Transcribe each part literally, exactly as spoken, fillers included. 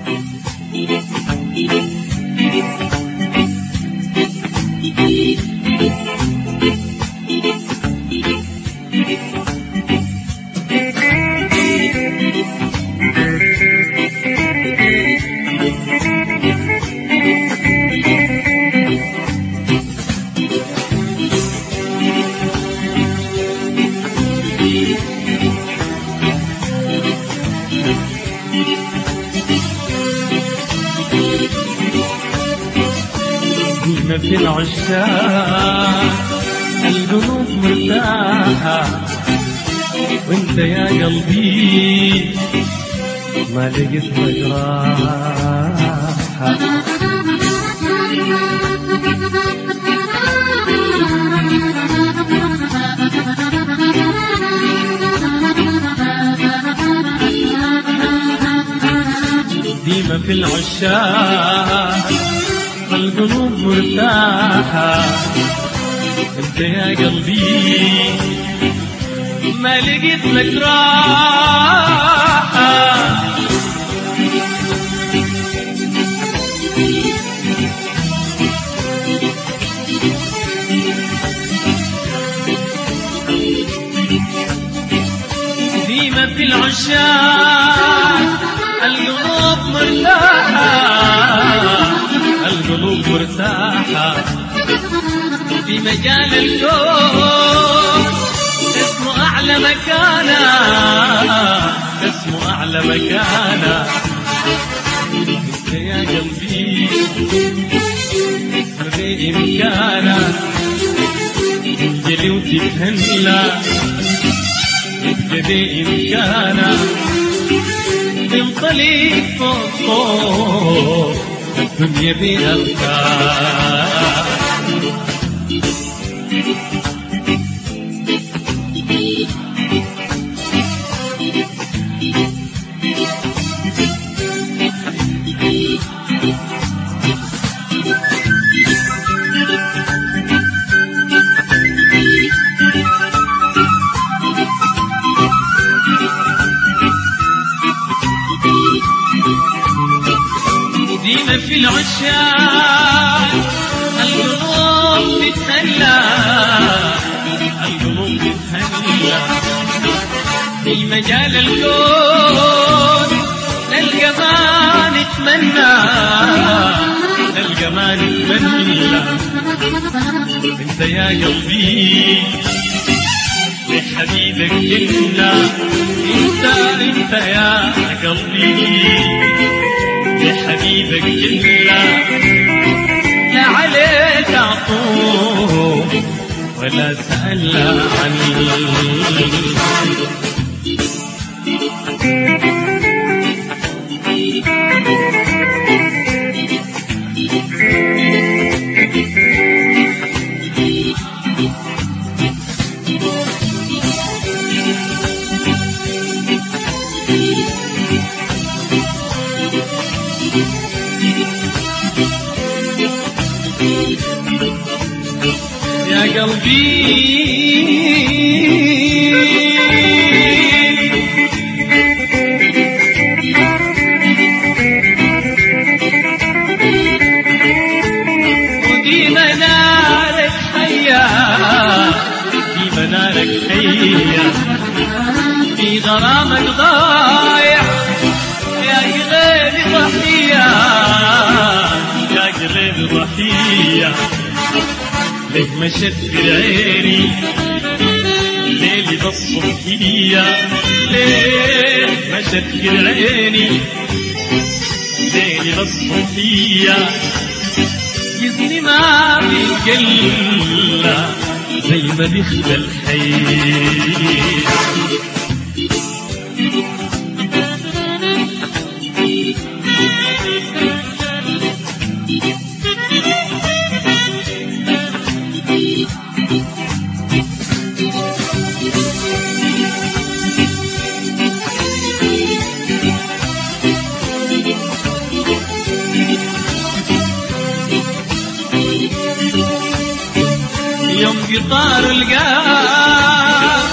ديما في العشاق القلوب مرتاحة، وانت يا قلبي ما لقيت لك راحة. ديما في العشاق القلوب مرتاحة، انت يا قلبي ما لقيت لك راحة. ديما في العشاق القلوب مرتاحة، القلوب مرتاحة في مجال الكون، اسمه أعلى مكانة، اسمه أعلى مكانة. انت يا قلبي بإمكانك تجري وتتهنى، انت بإمكانك تنطلق فوق فوق الدنيا بأفكار. ديما في العشاق القلوب تتهلى، القلوب تتهلى في مجال الكون، للجمال نتمنى، للجمال نتمنى. انت يا قلبي لحبيبك جنة، انت انت يا قلبي لحبيبك جنة، لا عليك عطوه ولا سأل عني. يا قلبي ودي منارك حيا، في منارك حيا، في غرامك ضايع يا قلبي ضحية، يا قلبي ضحية. لك مشت في عيني ليلي بالصبحية، ليك مشت في عيني ليلي بالصبحية. يزني ما بيقلة زي ما بيخلى الحي. يوم قطار القاف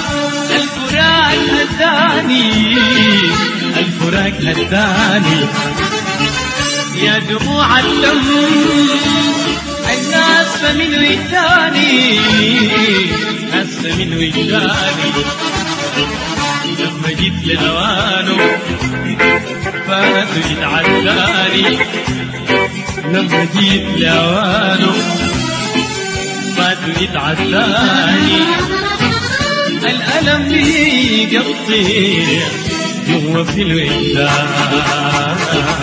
الفراق هداني، الفراق هداني يا دموع الدم الناس من وجداني، ناس من وجداني لما جيت لأوانه فات يتعداني، لما جيت لأوانه فات يتعداني، الألم بيقطع جوا في الوجدان.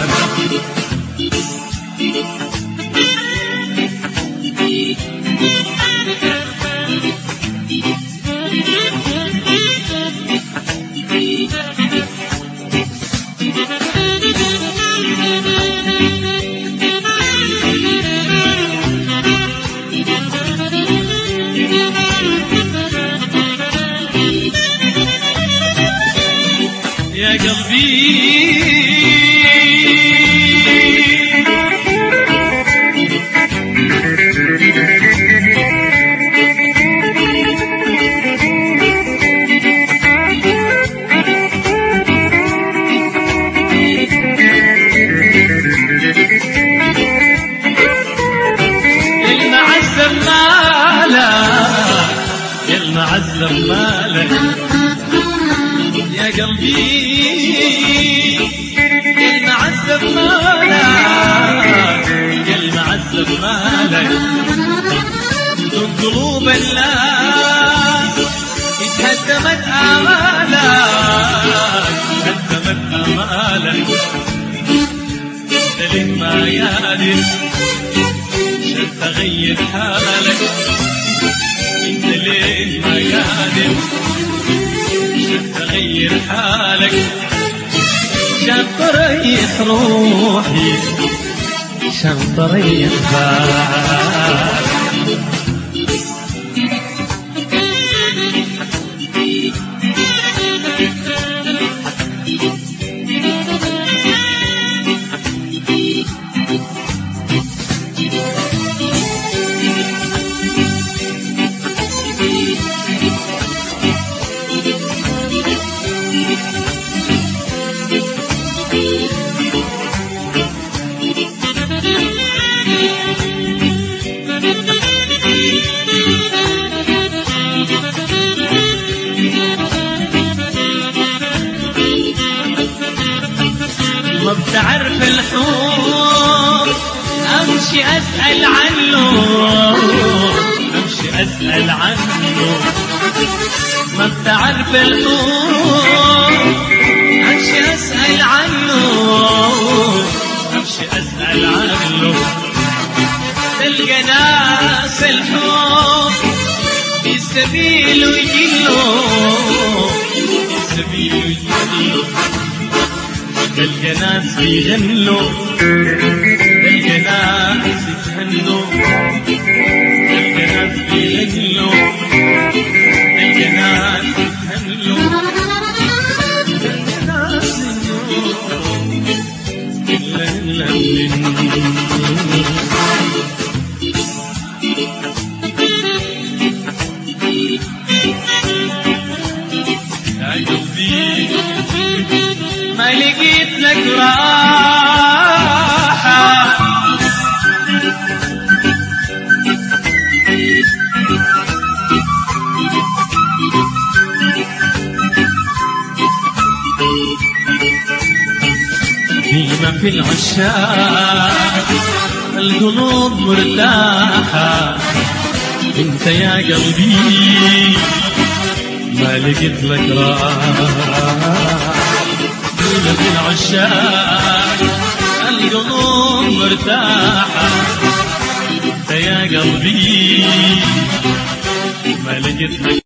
يا قلبي المعذب مالك، يا المعذب مالك يا قلبي، يا المعذب مالك، يا المعذب مالك، من قلوب الناس اتهدمت آمالك، اتهدمت آمالك، انت ليه ما قادر عشان تغير حالك، انت ليه ما قادر تغير حالك، شان تريح روحي، شان تريح بالك. ما بتعرف الحب امشي اسأل عنه، امشي اسأل عنه، ما بتعرف الحب امشي اسأل عنه، امشي اسأل عنه، تلقى ناس الحب في سبيله يجيله، في سبيله يجيله، تلقى ناس بيغنوا، تلقى ناس يتهنوا، تلقى ناس بيغنوا، تلقى ناس يتهنوا، تلقى ناس يغنوا إلا إلا يا قلبي ما لقيت لك راحة، فيما في العشاق القلوب مرتاحة، انت يا قلبي ما لقيت لك راحة، في العشاق القلوب مرتاحة، انت يا قلبي ما لقيت لك